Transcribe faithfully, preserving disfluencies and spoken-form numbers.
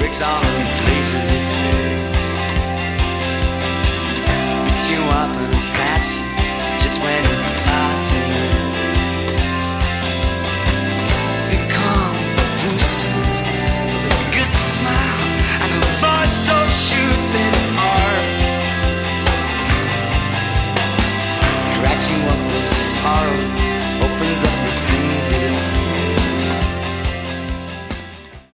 tricks on the places he fixed. Beats you up and slaps you just when you thought to resist. He come through suits with a good smile and a voice so shoots in his heart. Cracks you up with sorrow